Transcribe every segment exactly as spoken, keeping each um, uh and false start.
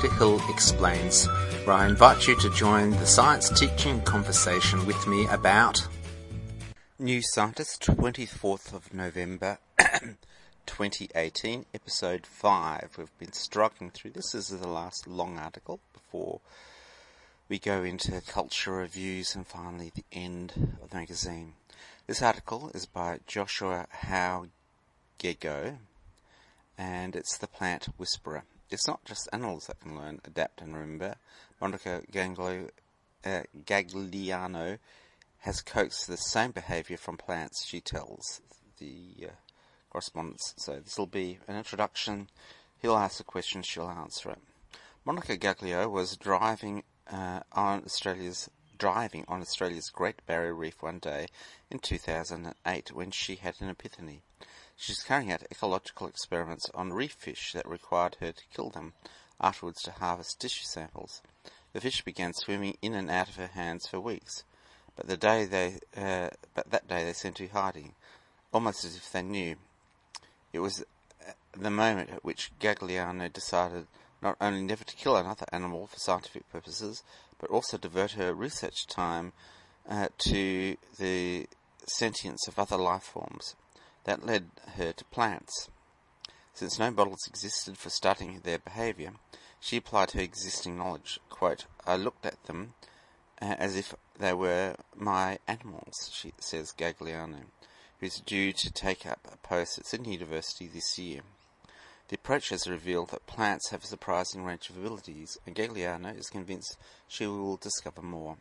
Doctor Hill Explains, where I invite you to join the science teaching conversation with me about New Scientist, twenty-fourth of November twenty eighteen, episode five. We've been struggling through this. This is the last long article before we go into culture reviews and finally the end of the magazine. This article is by Joshua Howe-Gego, and it's The Plant Whisperer. It's not just animals that can learn, adapt and remember. Monica Ganglo, uh, Gagliano has coaxed the same behaviour from plants, she tells the uh, correspondence. So this will be an introduction. He'll ask a question, she'll answer it. Monica Gagliano was driving uh, on Australia's driving on Australia's Great Barrier Reef one day in two thousand eight when she had an epiphany. She's carrying out ecological experiments on reef fish that required her to kill them, afterwards to harvest tissue samples. The fish began swimming in and out of her hands for weeks, but the day they, uh, but that day they seemed to be hiding, almost as if they knew. It was the moment at which Gagliano decided not only never to kill another animal for scientific purposes, but also divert her research time uh, to the sentience of other life forms. That led her to plants. Since no models existed for studying their behaviour, she applied her existing knowledge. Quote, I looked at them uh, as if they were my animals, she says Gagliano, who's due to take up a post at Sydney University this year. The approach has revealed that plants have a surprising range of abilities, and Gagliano is convinced she will discover more.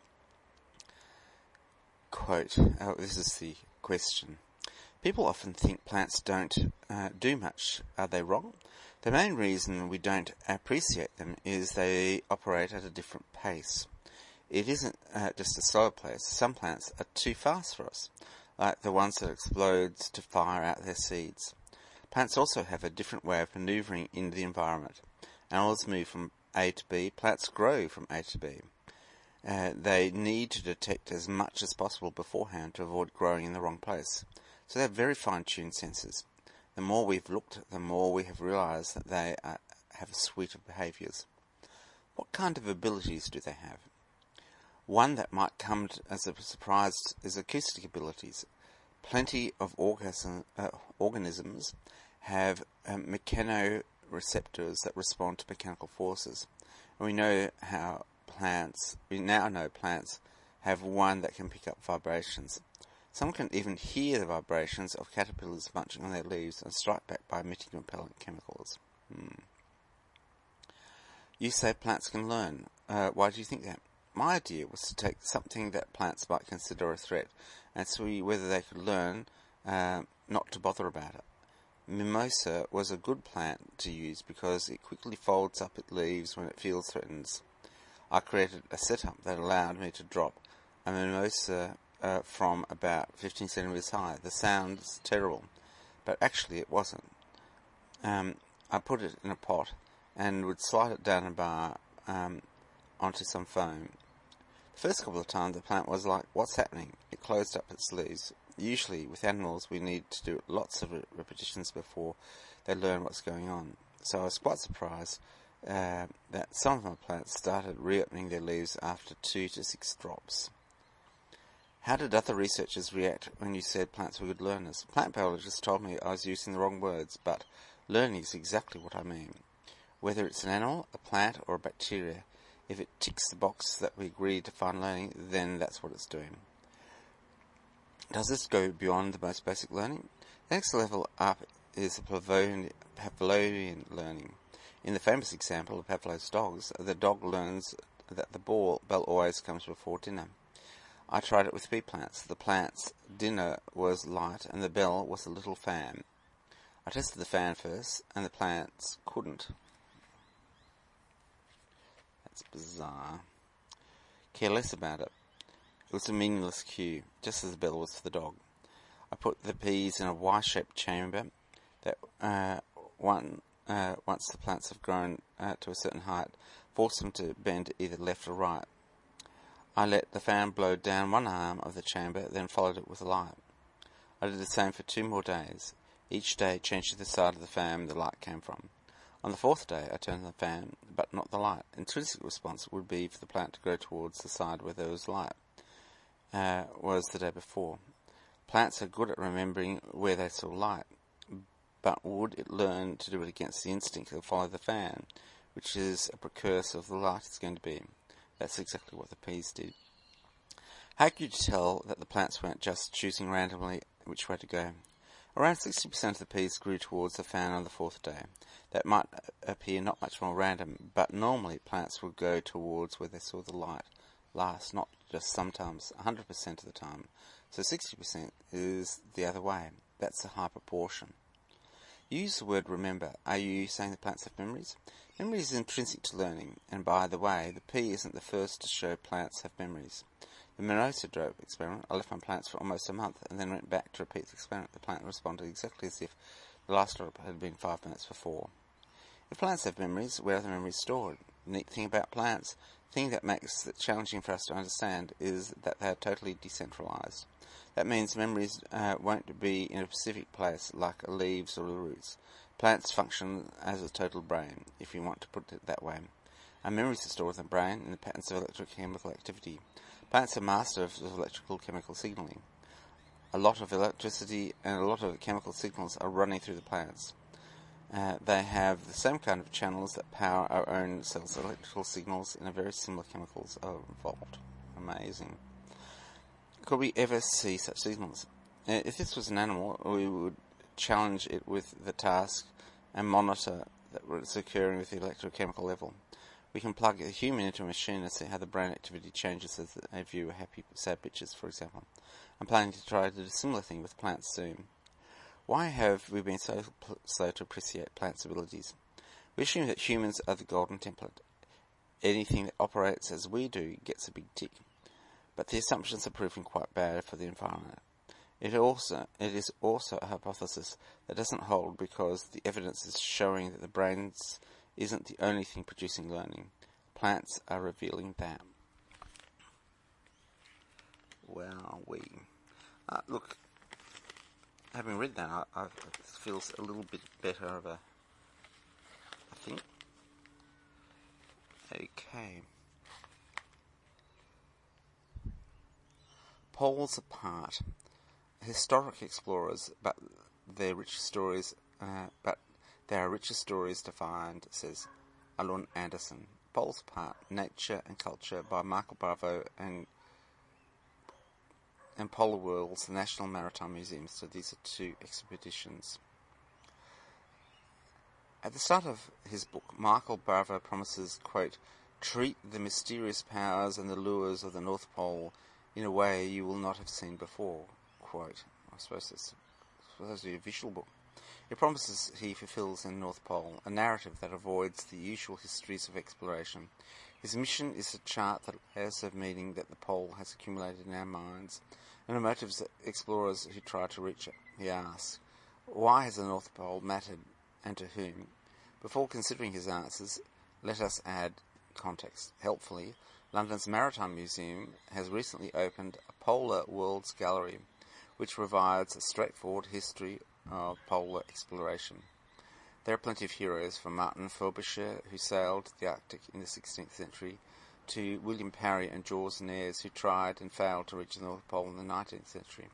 Quote, oh, this is the question. People often think plants don't uh, do much. Are they wrong? The main reason we don't appreciate them is they operate at a different pace. It isn't uh, just a slower pace. Some plants are too fast for us, like the ones that explode to fire out their seeds. Plants also have a different way of manoeuvring in the environment. Animals move from A to B. Plants grow from A to B. Uh, they need to detect as much as possible beforehand to avoid growing in the wrong place. So they have very fine-tuned senses. The more we've looked, the more we have realised that they are, have a suite of behaviours. What kind of abilities do they have? One that might come as a surprise is acoustic abilities. Plenty of orgasm, uh, organisms have um, mechanoreceptors that respond to mechanical forces. And we know how plants, we now know plants have one that can pick up vibrations. Some can even hear the vibrations of caterpillars munching on their leaves and strike back by emitting repellent chemicals. Hmm. You say plants can learn. Uh, why do you think that? My idea was to take something that plants might consider a threat and see whether they could learn uh, not to bother about it. Mimosa was a good plant to use because it quickly folds up its leaves when it feels threatened. I created a setup that allowed me to drop a mimosa Uh, from about fifteen centimetres high. The sound's terrible, but actually it wasn't. Um, I put it in a pot and would slide it down a bar um, onto some foam. The first couple of times the plant was like, what's happening? It closed up its leaves. Usually with animals we need to do lots of repetitions before they learn what's going on. So I was quite surprised uh, that some of my plants started reopening their leaves after two to six drops. How did other researchers react when you said plants were good learners? Plant biologists told me I was using the wrong words, but learning is exactly what I mean. Whether it's an animal, a plant, or a bacteria, if it ticks the box that we agree to find learning, then that's what it's doing. Does this go beyond the most basic learning? The next level up is Pavlovian, Pavlovian learning. In the famous example of Pavlov's dogs, the dog learns that the ball bell always comes before dinner. I tried it with bee plants. The plant's dinner was light and the bell was a little fan. I tested the fan first and the plants couldn't. That's bizarre. Care less about it. It was a meaningless cue, just as the bell was for the dog. I put the bees in a Y-shaped chamber that uh, one, uh, once the plants have grown uh, to a certain height, force them to bend either left or right. I let the fan blow down one arm of the chamber, then followed it with a light. I did the same for two more days. Each day changed the side of the fan the light came from. On the fourth day, I turned the fan, but not the light. Intrinsic response would be for the plant to go towards the side where there was light, uh, was the day before. Plants are good at remembering where they saw light, but would it learn to do it against the instinct to follow the fan, which is a precursor of the light it's going to be? That's exactly what the peas did. How could you tell that the plants weren't just choosing randomly which way to go? Around sixty percent of the peas grew towards the fan on the fourth day. That might appear not much more random, but normally plants would go towards where they saw the light last, not just sometimes, one hundred percent of the time. So sixty percent is the other way. That's a high proportion. You use the word remember. Are you saying the plants have memories? Memory is intrinsic to learning, and by the way, the pea isn't the first to show plants have memories. The Mimosa-Drope experiment, I left my plants for almost a month and then went back to repeat the experiment. The plant responded exactly as if the last drop had been five minutes before. If plants have memories, where are the memories stored? The neat thing about plants, the thing that makes it challenging for us to understand, is that they are totally decentralized. That means memories uh, won't be in a specific place like leaves or the roots. Plants function as a total brain, if you want to put it that way. Our memories are stored in the brain in the patterns of electrochemical activity. Plants are masters of electrical chemical signaling. A lot of electricity and a lot of chemical signals are running through the plants. Uh, they have the same kind of channels that power our own cells. Electrical signals in a very similar chemicals are involved. Amazing. Could we ever see such signals? Uh, if this was an animal, we would challenge it with the task and monitor that was occurring with the electrochemical level. We can plug a human into a machine and see how the brain activity changes as they view happy, sad pictures, for example. I'm planning to try to do a similar thing with plants soon. Why have we been so slow to appreciate plants' abilities? We assume that humans are the golden template. Anything that operates as we do gets a big tick. But the assumptions are proving quite bad for the environment. It also it is also a hypothesis that doesn't hold because the evidence is showing that the brain isn't the only thing producing learning. Plants are revealing that. Well, we uh, look. Having read that, I, I, it feels a little bit better of a. I think. Okay. Poles apart. Historic explorers, but their rich stories, uh, but there are richer stories to find, says Alun Anderson. Poles Apart, Nature and Culture by Michael Bravo and and Polar Worlds, the National Maritime Museum. So these are two expeditions. At the start of his book, Michael Bravo promises, quote, treat the mysterious powers and the lures of the North Pole in a way you will not have seen before, quote. I suppose it's supposed to be a visual book. He promises he fulfills in North Pole a narrative that avoids the usual histories of exploration. His mission is to chart the layers of meaning that the pole has accumulated in our minds, and the motives of explorers who try to reach it. He asks, why has the North Pole mattered, and to whom? Before considering his answers, let us add context. Helpfully, London's Maritime Museum has recently opened a Polar Worlds Gallery, which provides a straightforward history of polar exploration. There are plenty of heroes, from Martin Frobisher, who sailed the Arctic in the sixteenth century, to William Parry and George Nares, who tried and failed to reach the North Pole in the nineteenth century.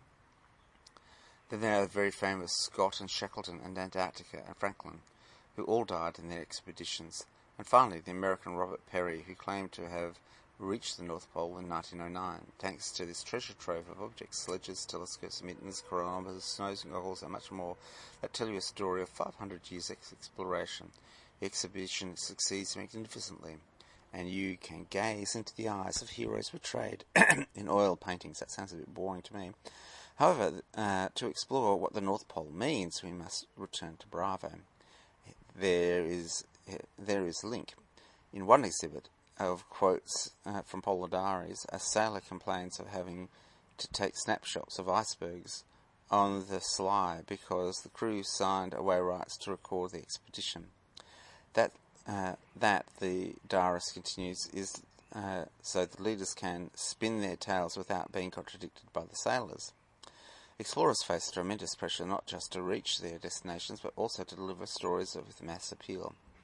Then there are the very famous Scott and Shackleton and Antarctica and Franklin, who all died in their expeditions. And finally, the American Robert Peary, who claimed to have reached the North Pole in nineteen oh nine, thanks to this treasure trove of objects, sledges, telescopes, mittens, chronometers, snows and goggles, and much more, that tell you a story of five hundred years of exploration. The exhibition succeeds magnificently, and you can gaze into the eyes of heroes portrayed in oil paintings. That sounds a bit boring to me. However, uh, to explore what the North Pole means, we must return to Bravo. There is there is a link. In one exhibit of quotes uh, from Polar Diaries, a sailor complains of having to take snapshots of icebergs on the sly because the crew signed away rights to record the expedition. That, uh, that the diarist continues, is uh, so the leaders can spin their tales without being contradicted by the sailors. Explorers face tremendous pressure not just to reach their destinations, but also to deliver stories with mass appeal.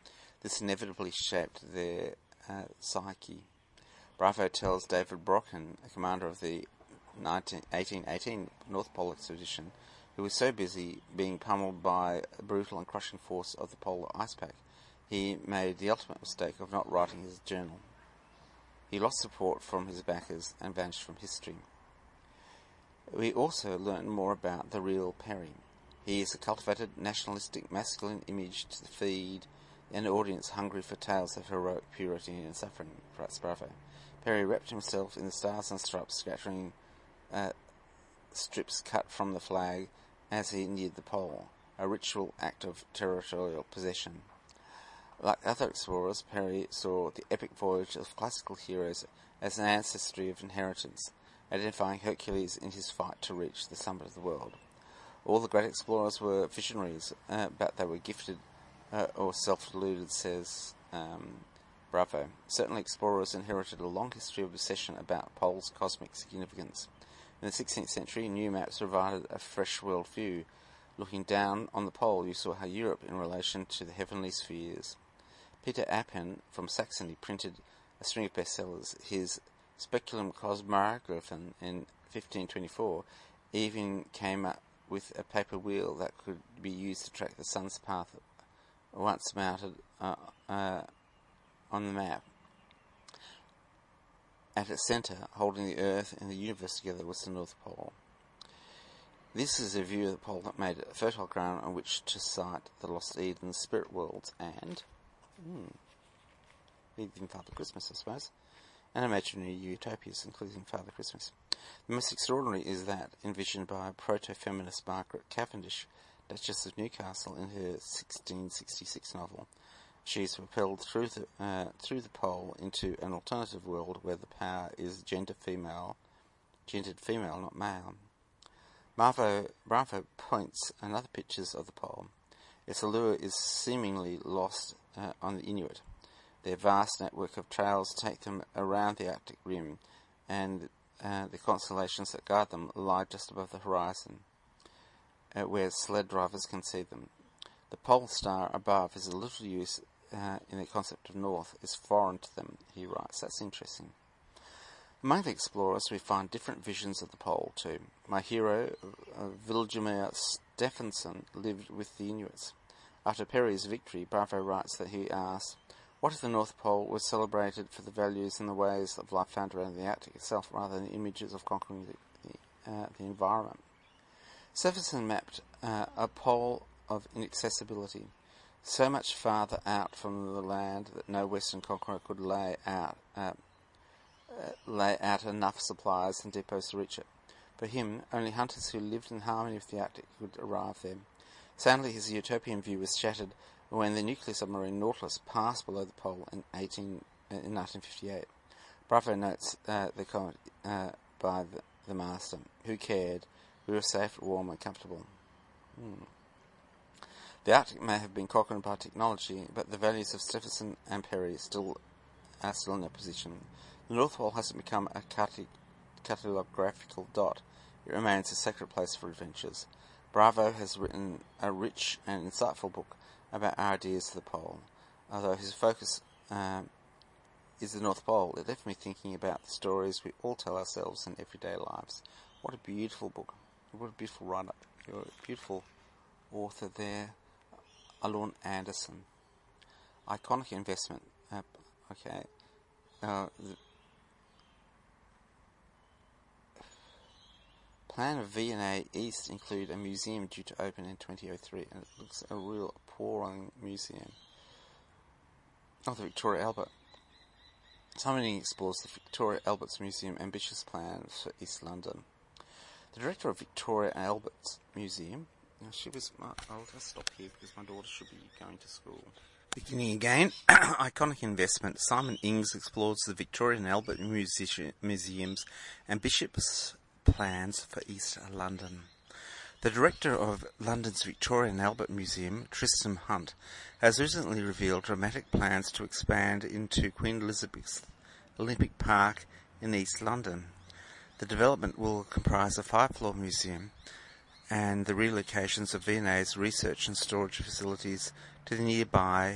This inevitably shaped their uh, psyche. Bravo tells David Brocken, a commander of the eighteen eighteen North Pole expedition, who was so busy being pummeled by a brutal and crushing force of the polar ice pack, he made the ultimate mistake of not writing his journal. He lost support from his backers and vanished from history. We also learn more about the real Perry. He is a cultivated, nationalistic, masculine image to feed an audience hungry for tales of heroic purity and suffering, writes Bravo. Perry wrapped himself in the stars and stripes, scattering uh, strips cut from the flag as he neared the pole, a ritual act of territorial possession. Like other explorers, Perry saw the epic voyage of classical heroes as an ancestry of inheritance, identifying Hercules in his fight to reach the summit of the world. All the great explorers were visionaries, uh, but they were gifted uh, or self-deluded, says um, Bravo. Certainly explorers inherited a long history of obsession about poles' cosmic significance. In the sixteenth century, new maps provided a fresh world view. Looking down on the pole, you saw how Europe in relation to the heavenly spheres. Peter Appin from Saxony printed a string of bestsellers. His Speculum Cosmographum in fifteen twenty-four even came up with a paper wheel that could be used to track the sun's path once mounted uh, uh, on the map. At its centre, holding the Earth and the universe together, was the North Pole. This is a view of the pole that made it a fertile ground on which to site the Lost Eden spirit worlds and, hmm, even Father Christmas, I suppose, and imaginary utopias, including Father Christmas. The most extraordinary is that envisioned by proto-feminist Margaret Cavendish, Duchess of Newcastle, in her sixteen sixty-six novel. She is propelled through the uh, through the pole into an alternative world where the power is gender female, gendered female, not male. Bravo, Bravo points another pictures of the pole. Its allure is seemingly lost uh, on the Inuit. Their vast network of trails take them around the Arctic rim, and uh, the constellations that guide them lie just above the horizon, uh, where sled drivers can see them. The pole star above is a little use uh, in the concept of north, is foreign to them, he writes. That's interesting. Among the explorers, we find different visions of the pole too. My hero, uh, Vladimir Stephenson, lived with the Inuits. After Perry's victory, Bravo writes that he asked, what if the North Pole was celebrated for the values and the ways of life found around the Arctic itself, rather than images of conquering the, the, uh, the environment? Stephenson mapped uh, a pole of inaccessibility, so much farther out from the land that no Western conqueror could lay out uh, uh, lay out enough supplies and depots to reach it. For him, only hunters who lived in harmony with the Arctic could arrive there. Sadly, his utopian view was shattered when the nuclear submarine Nautilus passed below the pole in, eighteen, uh, in nineteen fifty-eight. Bravo notes uh, the comment uh, by the, the master, who cared, we were safe, warm and comfortable. Hmm. The Arctic may have been conquered by technology, but the values of Stephenson and Perry still are still in their position. The North Pole hasn't become a cartographical dot. It remains a sacred place for adventures. Bravo has written a rich and insightful book about our ideas of the pole. Although his focus um, is the North Pole, it left me thinking about the stories we all tell ourselves in everyday lives. What a beautiful book. What a beautiful writer. You're a beautiful author there. Alun Anderson. Iconic investment. Uh, okay. Uh, the plan of V and A East include a museum due to open in twenty oh three, and it looks a real pouring museum. Oh, the Victoria Albert. Simon explores the Victoria Albert's Museum ambitious plans for East London. The director of Victoria Albert's Museum. Now she was. I'll just stop here because my daughter should be going to school. Beginning again, iconic investment. Simon Ings explores the Victoria and Albert Music- Museum's ambitious plans for East London. The director of London's Victoria and Albert Museum, Tristram Hunt, has recently revealed dramatic plans to expand into Queen Elizabeth's Olympic Park in East London. The development will comprise a five-floor museum and the relocations of V and A's research and storage facilities to the nearby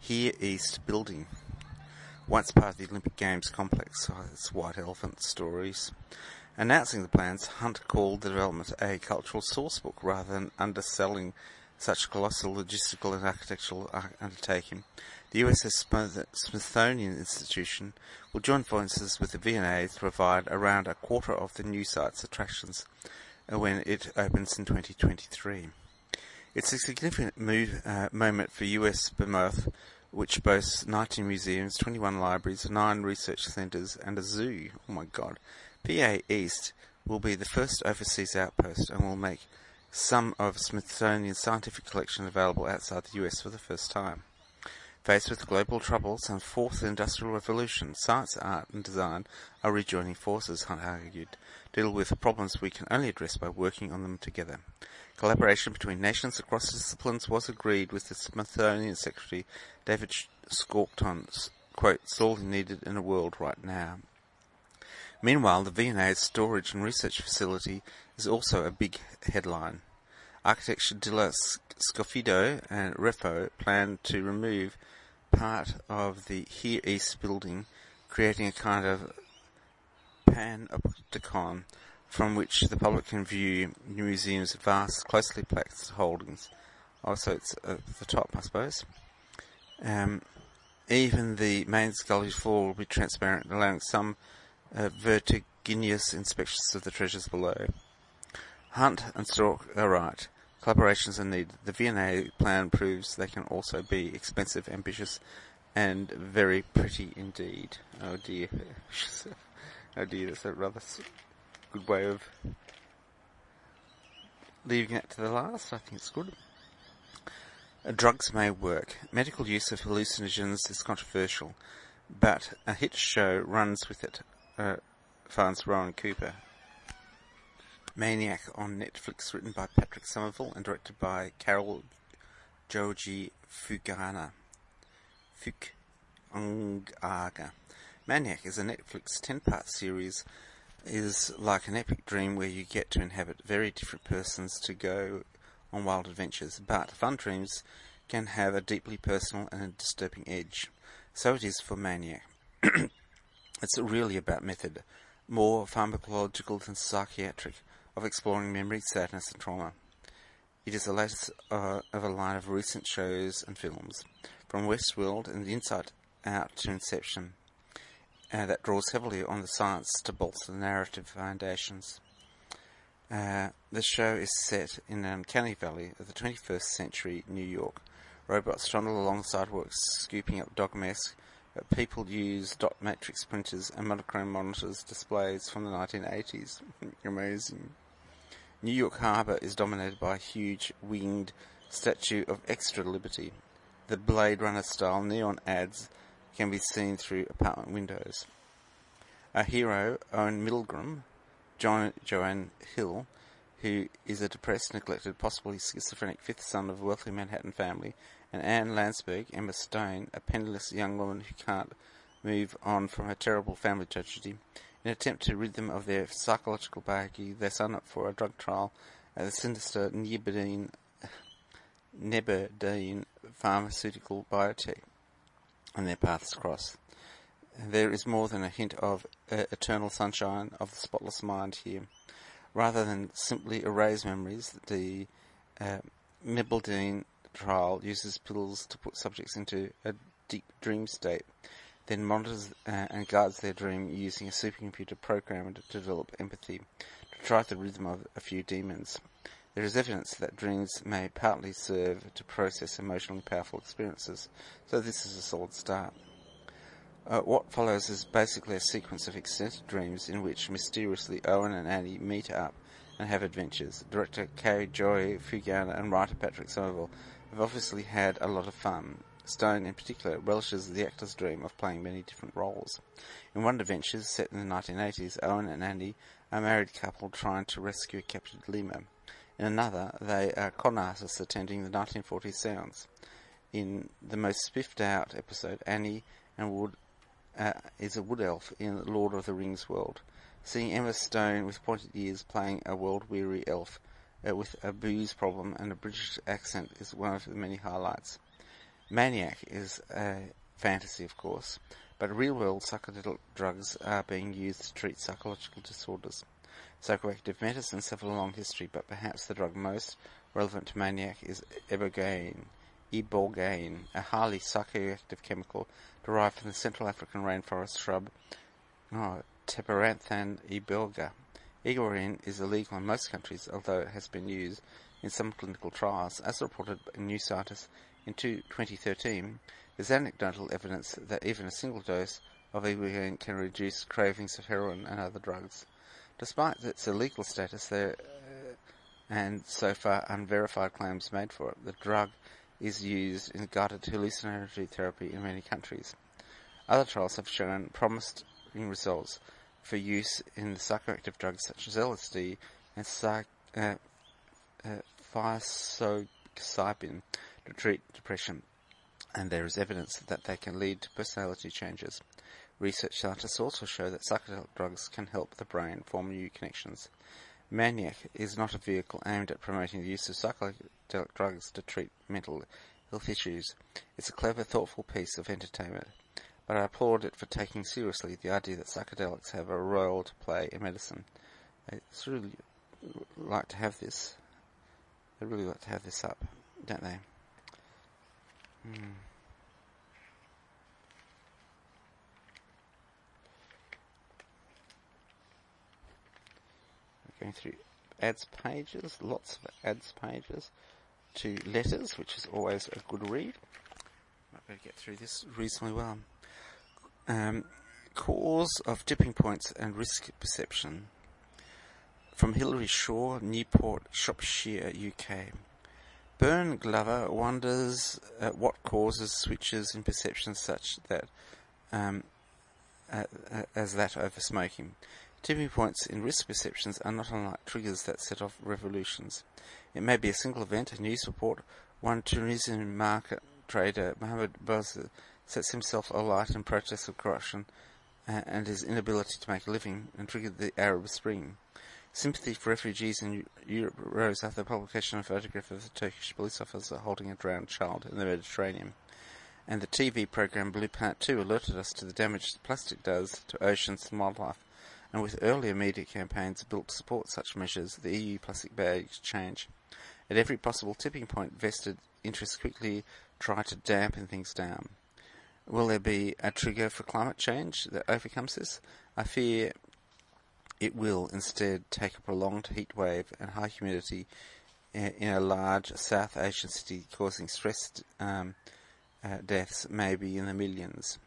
Here East building. Once part of the Olympic Games complex, oh, it's White Elephant stories. Announcing the plans, Hunt called the development a cultural sourcebook rather than underselling such colossal logistical and architectural undertaking. The U S S Smithsonian Institution will join forces with the V and A to provide around a quarter of the new site's attractions when it opens in twenty twenty-three. It's a significant move, uh, moment for U S behemoth, which boasts nineteen museums, twenty-one libraries, nine research centres and a zoo. Oh my god. P A East will be the first overseas outpost and will make some of Smithsonian's scientific collection available outside the U S for the first time. Faced with global troubles and fourth industrial revolution, science, art and design are rejoining forces, Hunt argued, to deal with problems we can only address by working on them together. Collaboration between nations across disciplines was agreed with the Smithsonian Secretary David Scorton, quote, sorely needed in the world right now. Meanwhile, the V and A's storage and research facility is also a big headline. Architecture Dilla Scofido and Refo plan to remove part of the Here East building, creating a kind of panopticon from which the public can view the museum's vast, closely packed holdings. Also, it's at the top, I suppose. Um, even the main scullery floor will be transparent, allowing some uh, vertiginous inspections of the treasures below. Hunt and Stork are right. Collaborations are needed. The V and A plan proves they can also be expensive, ambitious, and very pretty indeed. Oh dear. Oh dear, that's a rather good way of leaving it to the last. I think it's good. Uh, drugs may work. Medical use of hallucinogens is controversial, but a hit show runs with it, uh, finds Rowan Cooper. Maniac on Netflix, written by Patrick Somerville and directed by Carol Joji Fugana. Fukunaga. Maniac is a Netflix ten-part series. Is like an epic dream where you get to inhabit very different persons to go on wild adventures, but fun dreams can have a deeply personal and a disturbing edge. So it is for Maniac. It's really about method, more pharmacological than psychiatric, of exploring memory, sadness and trauma. It is the latest uh, of a line of recent shows and films, from Westworld and Inside Out to Inception, uh, that draws heavily on the science to bolster the narrative foundations. Uh, the show is set in an uncanny valley of the twenty-first century New York. Robots trundle along sidewalks, scooping up dog mess, but people use dot matrix printers and monochrome monitors displays from the nineteen eighties. Amazing. New York Harbour is dominated by a huge winged statue of extra liberty. The Blade Runner-style neon ads can be seen through apartment windows. Our hero, Owen Milgram, John Joanne Hill, who is a depressed, neglected, possibly schizophrenic fifth son of a wealthy Manhattan family, and Anne Landsberg, Emma Stone, a penniless young woman who can't move on from her terrible family tragedy. In an attempt to rid them of their psychological baggage, they sign up for a drug trial at the sinister Neberdine, Neberdine pharmaceutical biotech, and their paths cross. There is more than a hint of uh, eternal sunshine of the spotless mind here. Rather than simply erase memories, the uh, Neberdine trial uses pills to put subjects into a deep dream state, then monitors uh, and guides their dream using a supercomputer programmed to develop empathy, to try to rid them of a few demons. There is evidence that dreams may partly serve to process emotionally powerful experiences, so this is a solid start. Uh, what follows is basically a sequence of extended dreams in which mysteriously Owen and Annie meet up and have adventures. Director Carrie Joy Fugana and writer Patrick Somerville have obviously had a lot of fun. Stone, in particular, relishes the actor's dream of playing many different roles. In one adventure, set in the nineteen eighties, Owen and Andy are a married couple trying to rescue a captured lemur. In another, they are con artists attending the nineteen forties seance. In the most spiffed-out episode, Annie and Wood uh, is a wood elf in Lord of the Rings world. Seeing Emma Stone with pointed ears playing a world-weary elf uh, with a booze problem and a British accent is one of the many highlights. Maniac is a fantasy, of course, but real-world psychedelic drugs are being used to treat psychological disorders. Psychoactive medicines have a long history, but perhaps the drug most relevant to Maniac is ibogaine, ibogaine, a highly psychoactive chemical derived from the Central African rainforest shrub oh, Terebinthus iboga. Ibogaine is illegal in most countries, although it has been used in some clinical trials. As reported in New Scientist in twenty thirteen, there's anecdotal evidence that even a single dose of ibogaine can reduce cravings of heroin and other drugs. Despite its illegal status, there uh, and so far unverified claims made for it, the drug is used in guided hallucinatory therapy in many countries. Other trials have shown promising results for use in psychoactive drugs such as L S D and psych, uh, uh, psilocybin to treat depression, and there is evidence that they can lead to personality changes. Research scientists also show that psychedelic drugs can help the brain form new connections. Maniac is not a vehicle aimed at promoting the use of psychedelic drugs to treat mental health issues. It's a clever, thoughtful piece of entertainment, but I applaud it for taking seriously the idea that psychedelics have a role to play in medicine. They really like to have this. They really like to have this up, don't they? Hmm. Going through ads pages, lots of ads pages, to letters, which is always a good read. Might better get through this reasonably well. Um, cause of tipping points and risk perception. From Hilary Shaw, Newport, Shropshire, U K. Byrne Glover wonders at what causes switches in perception such that um, uh, uh, as that over smoking. Tipping points in risk perceptions are not unlike triggers that set off revolutions. It may be a single event, a news report. One Tunisian market trader, Mohamed Bouazizi, sets himself alight in protest of corruption uh, and his inability to make a living, and triggered the Arab Spring. Sympathy for refugees in Europe rose after the publication of a photograph of a Turkish police officer holding a drowned child in the Mediterranean. And the T V programme Blue Planet two alerted us to the damage that plastic does to oceans and wildlife. And with earlier media campaigns built to support such measures, the E U plastic bags change. At every possible tipping point, vested interests quickly try to dampen things down. Will there be a trigger for climate change that overcomes this? I fear it will instead take a prolonged heat wave and high humidity in a large South Asian city, causing stress um, uh, deaths maybe in the millions.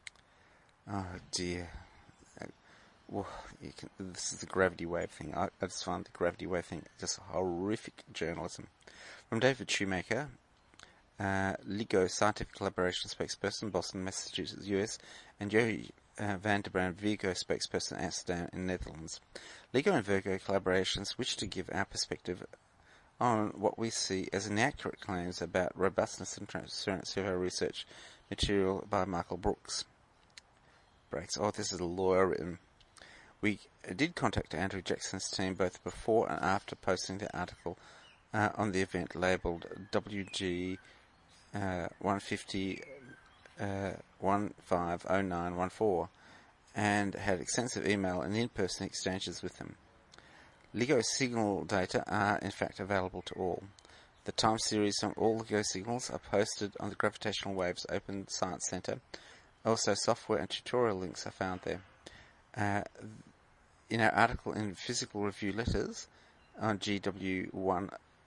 Oh dear. Well, you can, this is the gravity wave thing. I, I just find the gravity wave thing just horrific journalism. From David Shoemaker, uh, LIGO Scientific Collaboration spokesperson, Boston, Massachusetts, U S, and Joey uh, van der Brand, Virgo spokesperson, Amsterdam, in Netherlands. LIGO and Virgo collaborations wish to give our perspective on what we see as inaccurate claims about robustness and transparency of our research material by Michael Brooks. Breaks. Oh, this is a lawyer written. We did contact Andrew Jackson's team both before and after posting the article uh, on the event labelled W G uh, one fifty uh, one five oh nine one four, and had extensive email and in-person exchanges with them. LIGO signal data are in fact available to all. The time series from all LIGO signals are posted on the Gravitational Waves Open Science Centre. Also, software and tutorial links are found there. Uh, in our article in Physical Review Letters on G W one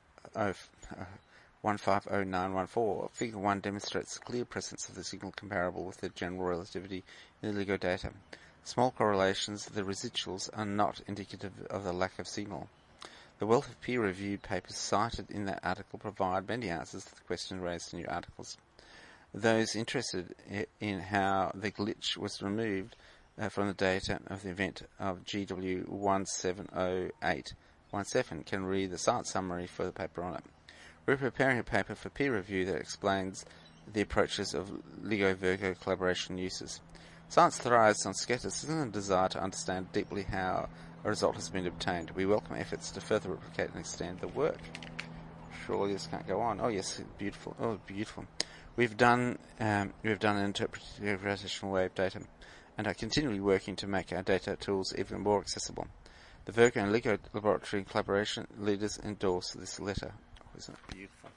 five oh nine one four, Figure one demonstrates the clear presence of the signal comparable with the general relativity in the LIGO data. Small correlations, the residuals, are not indicative of the lack of signal. The wealth of peer-reviewed papers cited in that article provide many answers to the question raised in your articles. Those interested in how the glitch was removed uh, from the data of the event of G W one seven oh eight one seven can read the science summary for the paper on it. We're preparing a paper for peer review that explains the approaches of LIGO-Virgo collaboration uses. Science thrives on skepticism and desire to understand deeply how a result has been obtained. We welcome efforts to further replicate and extend the work. Surely this can't go on. Oh yes, beautiful. Oh, beautiful. We've done um, we've done an interpretive gravitational wave data, and are continually working to make our data tools even more accessible. The Virgo and LIGO laboratory collaboration leaders endorse this letter. Oh, isn't it beautiful?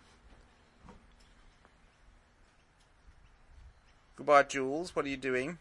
Goodbye, Jules. What are you doing?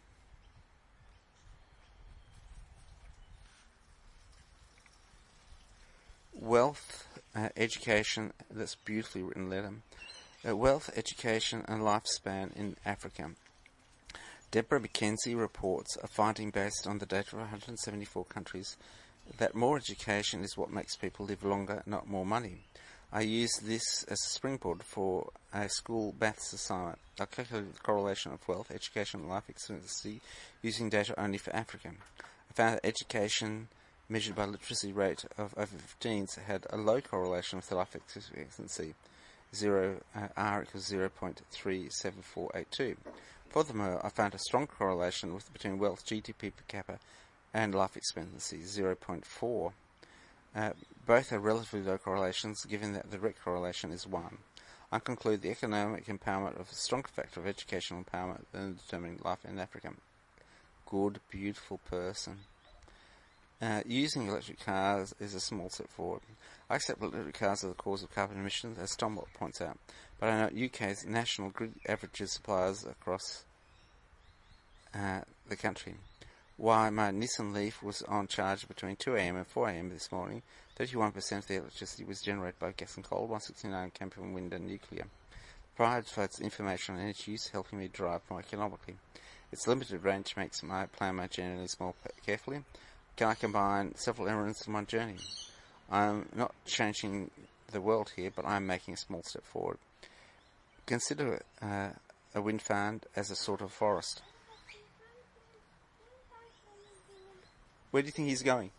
Wealth, uh, education, that's beautifully written letter. Uh, wealth, education and lifespan in Africa. Deborah McKenzie reports a finding based on the data of one hundred seventy-four countries that more education is what makes people live longer, not more money. I use this as a springboard for a school maths assignment. I calculated the correlation of wealth, education and life expectancy using data only for Africa. I found that education measured by literacy rate of over fifteens had a low correlation with the life expectancy, zero, uh, R equals zero point three seven four eight two. Furthermore, I found a strong correlation with between wealth, G D P per capita, and life expectancy, zero point four. Uh, both are relatively low correlations, given that the direct correlation is one. I conclude the economic empowerment of a stronger factor of educational empowerment than determining life in Africa. Good, beautiful person. Uh, using electric cars is a small step forward. I accept electric cars are the cause of carbon emissions, as Tom points out, but I know U K's national grid averages suppliers across uh, the country. While my Nissan Leaf was on charge between two a.m. and four a.m. this morning, thirty-one percent of the electricity was generated by gas and coal, one hundred sixty-nine came from wind and nuclear. Provides information on energy use, helping me drive more economically. Its limited range makes my plan my journey more carefully. Can I combine several errands in one journey? I'm not changing the world here, but I'm making a small step forward. Consider uh, a wind farm as a sort of forest. Where do you think he's going?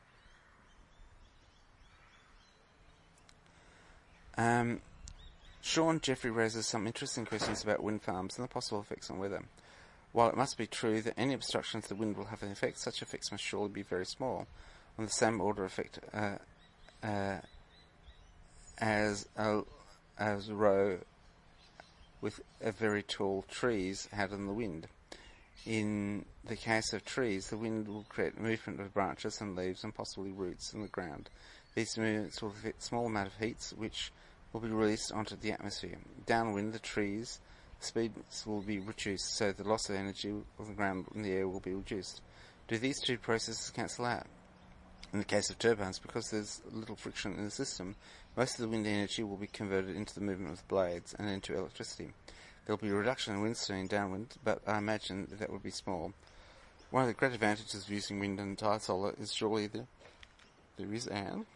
Um, Sean Jeffrey raises some interesting questions about wind farms and the possible effects on weather. While it must be true that any obstruction to the wind will have an effect, such effects must surely be very small, on the same order of effect uh, uh, as a as a row with a very tall trees had in the wind. In the case of trees, the wind will create movement of branches and leaves and possibly roots in the ground. These movements will affect a small amount of heat, which will be released onto the atmosphere. Downwind, the trees speeds will be reduced, so the loss of energy of the ground in the air will be reduced. Do these two processes cancel out? In the case of turbines, because there's little friction in the system, most of the wind energy will be converted into the movement of the blades and into electricity. There will be a reduction in wind speed downwind, but I imagine that, that would be small. One of the great advantages of using wind and tide solar is surely that there is an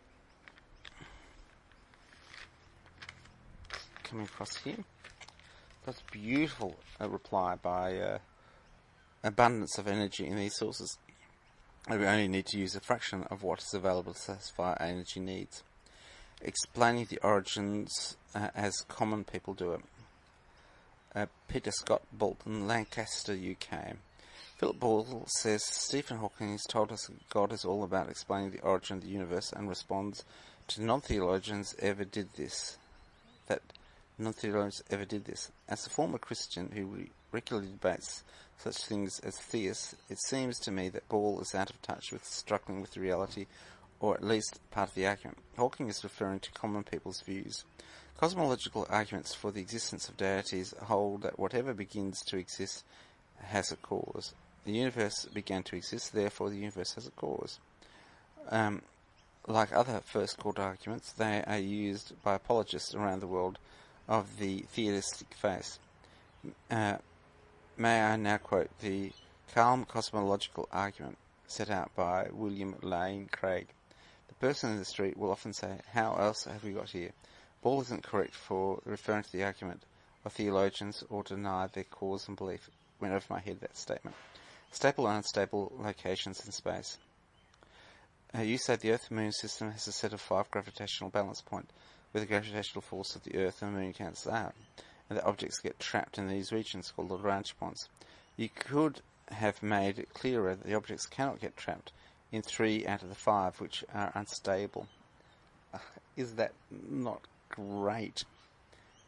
coming across here. That's a beautiful uh, reply by uh, abundance of energy in these sources. We only need to use a fraction of what is available to satisfy our energy needs. Explaining the origins uh, as common people do it. Uh, Peter Scott Bolton, Lancaster, U K. Philip Ball says Stephen Hawking has told us that God is all about explaining the origin of the universe and responds to non-theologians ever did this. That non-theologians ever did this. As a former Christian who re- regularly debates such things as theists, it seems to me that Ball is out of touch with struggling with reality, or at least part of the argument. Hawking is referring to common people's views. Cosmological arguments for the existence of deities hold that whatever begins to exist has a cause. The universe began to exist, therefore the universe has a cause. Um, like other first-court arguments, they are used by apologists around the world of the theistic faith. Uh, may I now quote the calm cosmological argument set out by William Lane Craig. The person in the street will often say, "How else have we got here?" Ball isn't correct for referring to the argument of theologians or deny their cause and belief. Went over my head, that statement. Stable and unstable locations in space. Uh, you say the Earth-Moon system has a set of five gravitational balance points, where the gravitational force of the Earth and the Moon cancel out, and that objects get trapped in these regions called Lagrange points. You could have made it clearer that the objects cannot get trapped in three out of the five, which are unstable. Uh, is that not great?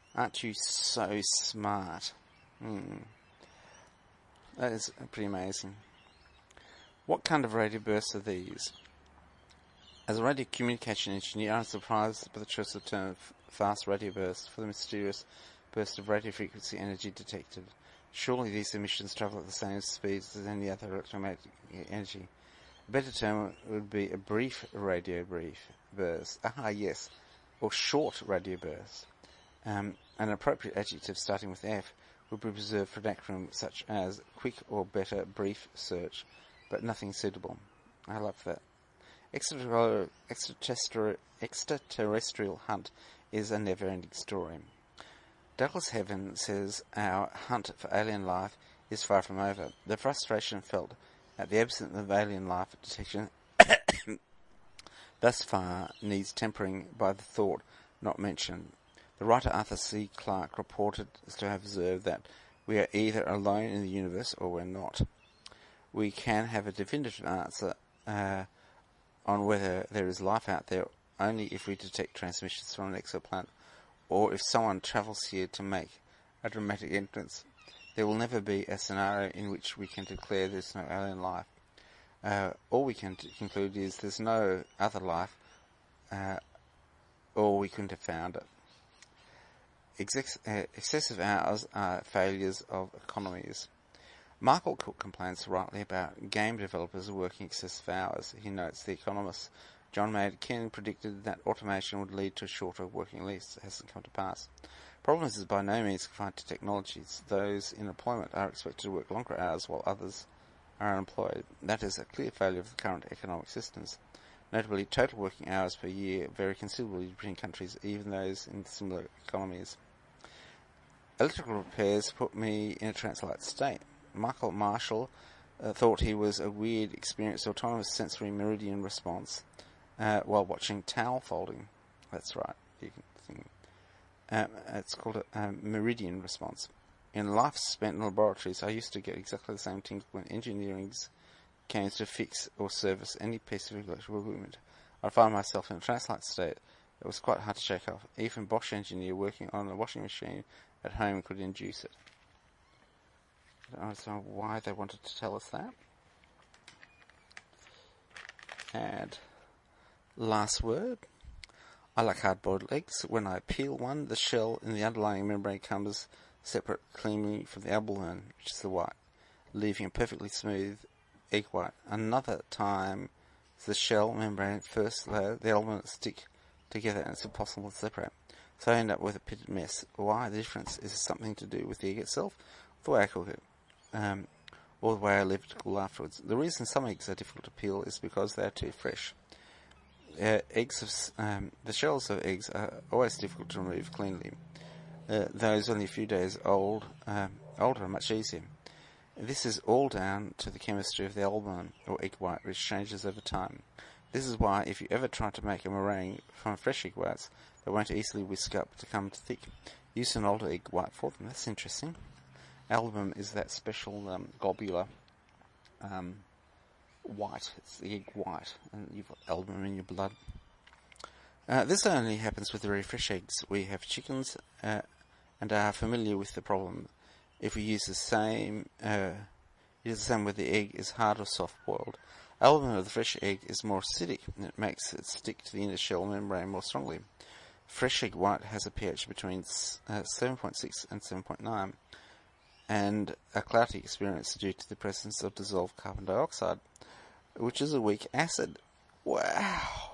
Aren't you so smart? Hmm. That is pretty amazing. What kind of radio bursts are these? As a radio communication engineer, I'm surprised by the choice of the term fast radio burst for the mysterious burst of radio frequency energy detected. Surely these emissions travel at the same speeds as any other electromagnetic energy. A better term would be a brief radio brief burst. Ah, yes, or short radio burst. Um, an appropriate adjective starting with F would be reserved for an acronym such as quick or better brief search, but nothing suitable. I love that. Extraterrestrial, extraterrestrial hunt is a never-ending story. Douglas Heaven says our hunt for alien life is far from over. The frustration felt at the absence of alien life detection thus far needs tempering by the thought not mentioned. The writer Arthur C. Clarke reported to have observed that we are either alone in the universe or we're not. We can have a definitive answer uh, on whether there is life out there only if we detect transmissions from an exoplanet, or if someone travels here to make a dramatic entrance. There will never be a scenario in which we can declare there's no alien life. Uh, all we can t- conclude is there's no other life, uh, or we couldn't have found it. Exex- uh, excessive hours are failures of economies. Michael Cook complains rightly about game developers working excessive hours. He notes The Economist John Maynard Keynes predicted that automation would lead to shorter working weeks. It hasn't come to pass. Problems is by no means confined to technologies. Those in employment are expected to work longer hours while others are unemployed. That is a clear failure of the current economic systems. Notably, total working hours per year vary considerably between countries, even those in similar economies. Electrical repairs put me in a trance-like state. Michael Marshall uh, thought he was a weird, experienced, autonomous sensory meridian response uh, while watching towel folding. That's right. You can think. Um, it's called a um, meridian response. In life spent in laboratories, I used to get exactly the same thing when engineering came to fix or service any piece of electrical equipment. I found myself in a trance-like state that was quite hard to shake off. Even Bosch engineer working on a washing machine at home could induce it. I don't know why they wanted to tell us that. And last word. I like hard-boiled eggs. When I peel one, the shell in the underlying membrane comes separate cleanly from the albumen, which is the white, leaving a perfectly smooth egg white. Another time, the shell membrane first layer, the albumen stick together and it's impossible to separate. So I end up with a pitted mess. Why? The difference is something to do with the egg itself, the way I cook it, um, or the way I leave it to cool afterwards. The reason some eggs are difficult to peel is because they are too fresh. Uh, eggs of, um, the shells of eggs are always difficult to remove cleanly. Uh, those only a few days old, um, older are much easier. This is all down to the chemistry of the albumen, or egg white, which changes over time. This is why, if you ever try to make a meringue from fresh egg whites, they won't easily whisk up to come to thick. Use an older egg white for them. That's interesting. Albumen is that special um, globular um, white. It's the egg white, and you've got albumen in your blood. Uh, this only happens with very fresh eggs. We have chickens uh, and are familiar with the problem. If we use the same, uh, it is the same whether the egg is hard or soft-boiled. Albumen of the fresh egg is more acidic, and it makes it stick to the inner shell membrane more strongly. Fresh egg white has a pH between uh, seven point six and seven point nine, and a cloudy experience due to the presence of dissolved carbon dioxide, which is a weak acid. Wow!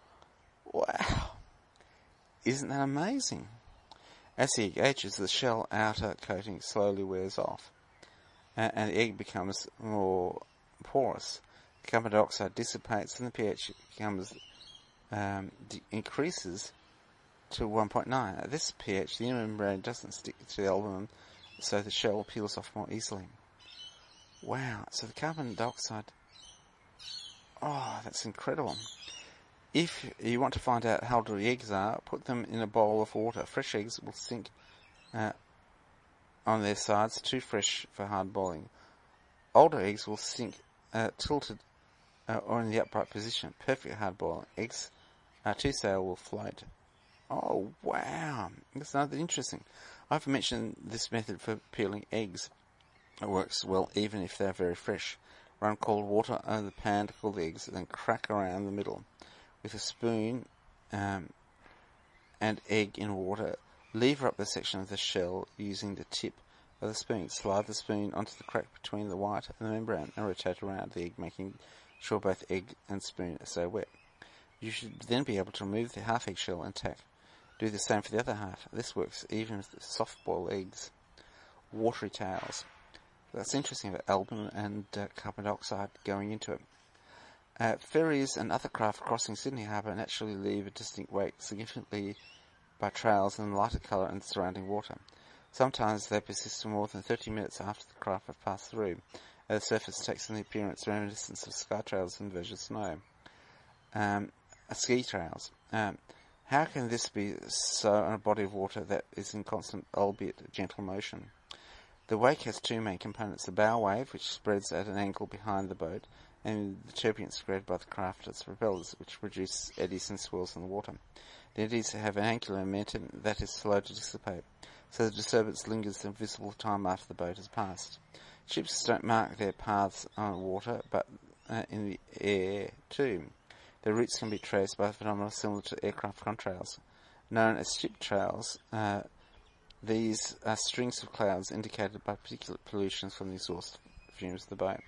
Wow! Isn't that amazing? As the egg ages, the shell outer coating slowly wears off, uh, and the egg becomes more porous. The carbon dioxide dissipates, and the pH becomes um, de- increases to one point nine. At this pH, the inner membrane doesn't stick to the albumen, so the shell peels off more easily. Wow! So the carbon dioxide. Oh, that's incredible. If you want to find out how old the eggs are, put them in a bowl of water. Fresh eggs will sink uh, on their sides, too fresh for hard boiling. Older eggs will sink uh, tilted uh, or in the upright position. Perfect hard boiling. Eggs are too sour, will float. Oh, wow. That's another interesting. I've mentioned this method for peeling eggs. It works well even if they're very fresh. Run cold water over the pan to cool the eggs, then crack around the middle. With a spoon um, and egg in water, lever up the section of the shell using the tip of the spoon. Slide the spoon onto the crack between the white and the membrane and rotate around the egg, making sure both egg and spoon are so wet. You should then be able to remove the half egg shell intact. Do the same for the other half. This works even with soft-boiled eggs. Watery tails. That's interesting about albumin and uh, carbon dioxide going into it. Uh, ferries and other craft crossing Sydney Harbour naturally leave a distinct wake, significantly by trails in lighter colour and surrounding water. Sometimes they persist for more than thirty minutes after the craft have passed through, as the surface takes on the appearance reminiscent of sky trails and virgin snow. Um, uh, ski trails. Um, how can this be so on a body of water that is in constant, albeit gentle motion? The wake has two main components, the bow wave, which spreads at an angle behind the boat, and the turbulence created by the craft's propellers, which produce eddies and swirls in the water. The eddies have an angular momentum that is slow to dissipate, so the disturbance lingers a visible time after the boat has passed. Ships don't mark their paths on water, but uh, in the air too. Their routes can be traced by phenomena similar to aircraft contrails. Known as ship trails, uh, these are strings of clouds indicated by particulate pollutions from the exhaust fumes of the boat.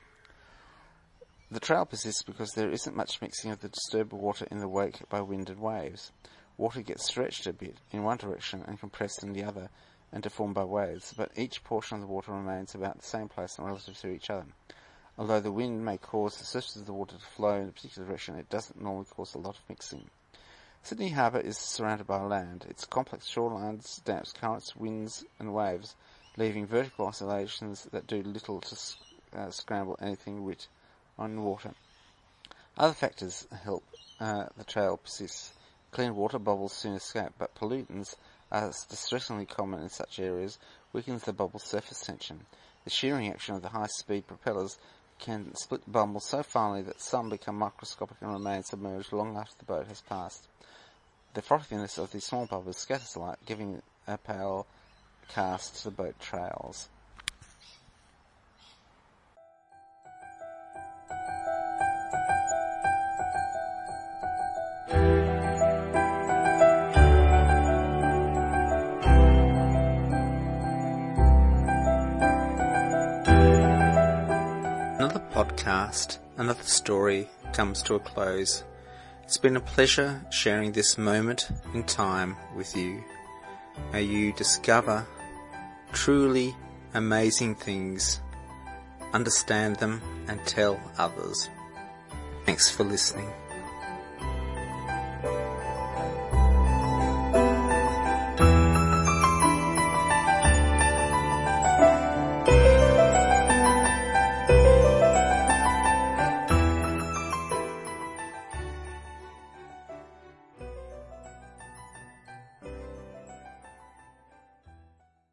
The trail persists because there isn't much mixing of the disturbed water in the wake by wind and waves. Water gets stretched a bit in one direction and compressed in the other and deformed by waves, but each portion of the water remains about the same place relative to each other. Although the wind may cause the surface of the water to flow in a particular direction, it doesn't normally cause a lot of mixing. Sydney Harbour is surrounded by land. Its complex shorelines damps currents, winds and waves, leaving vertical oscillations that do little to uh, scramble anything wet on water. Other factors help uh, the trail persist. Clean water bubbles soon escape, but pollutants are distressingly common in such areas, weakens the bubble's surface tension. The shearing action of the high-speed propellers can split the bubbles so finely that some become microscopic and remain submerged long after the boat has passed. The frothiness of these small bubbles scatters light, giving a pale cast to the boat trails. Another podcast, another story comes to a close. It's been a pleasure sharing this moment in time with you. May you discover truly amazing things, understand them, and tell others. Thanks for listening.